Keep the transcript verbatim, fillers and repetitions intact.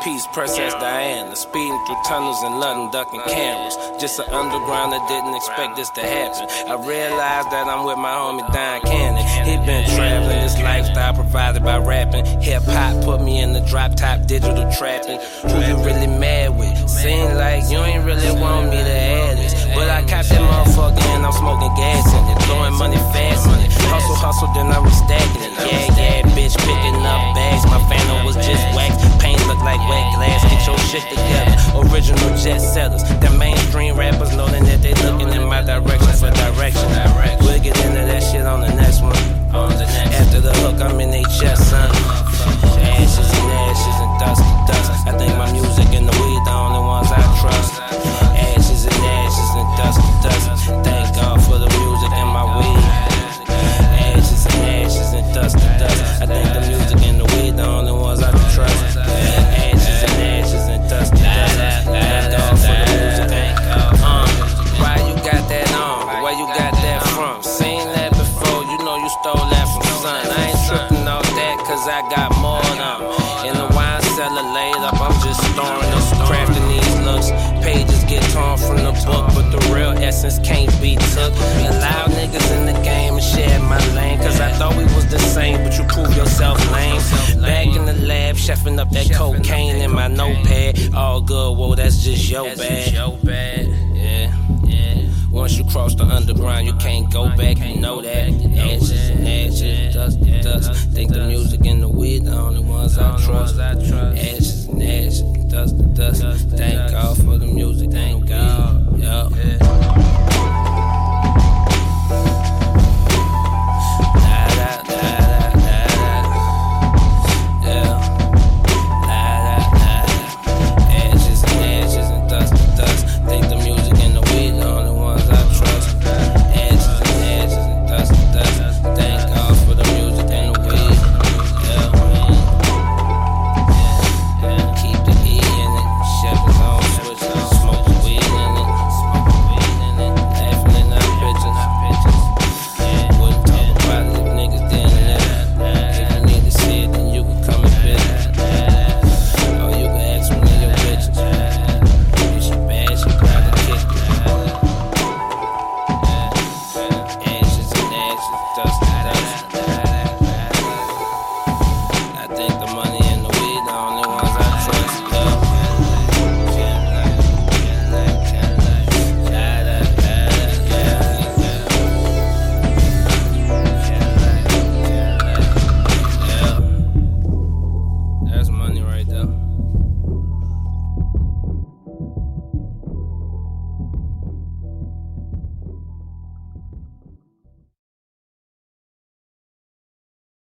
peace, Princess Diana. Speeding through tunnels in London, ducking cameras. Just an underground that didn't expect this to happen. I realized that I'm with my homie Don Cannon. He been traveling, this lifestyle provided by rapping. Hip hop put me in the drop top digital trapping. Who you really mad with? Seem like you ain't really want me to add this. But I caught that motherfucker and I'm smoking gas in it. Throwing money fast in it. Hustle, hustle, then I'm stacking it. Yeah, yeah, bitch, picking up bags. My phantom was just wax. Paint look like wet glass. Get your shit together. Original jet setters. The mainstream rappers knowing that they looking in my direction for direction. We'll get into that shit on the next one. After the hook, I'm in they chest, son. Ashes and ashes and dust and dust. I think my music and the weed the only ones I trust. Ashes and ashes and dust and dust. Thank God for the music and my weed. Ashes and ashes and dust and dust. I think the music and the weed the only ones I can trust. Ashes and ashes and dust and dust. Thank God for the music. Uh, why you got that on? Where you got that from? Seen that before, you know you stole that from son. I ain't tripping off that cause I got more than them. In the wine cellar laid up, I'm just storing them. Crafting these looks, pages get torn from the book, but the real essence can't be took. Allow niggas in the game and share my lane, cause I thought we was the same, but you prove yourself lame. Back in the lab, chefing up that cocaine in my notepad. All good, whoa, that's just your bad. Yeah, yeah. Once you cross the underground, you can't go back, you know that. Ashes and ashes, dust and dust. Think the music and the weed the only ones I trust. Ashes and ashes, dust and dust. Thank God for the music, thank God. Yeah.